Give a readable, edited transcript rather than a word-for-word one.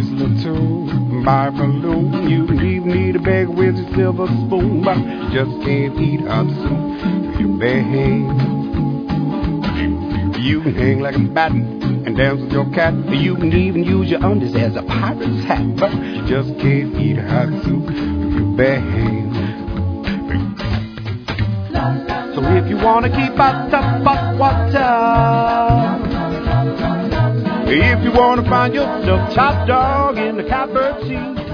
whistle or two, buy a balloon. You even need a bag with a silver spoon, but you just can't eat hot soup if you behave. You can hang like a bat and dance with your cat. You can even use your undies as a pirate's hat, but you just can't eat hot soup if you behave. So if you wanna keep out the hot water, if you wanna find yourself top dog in the catbird seat,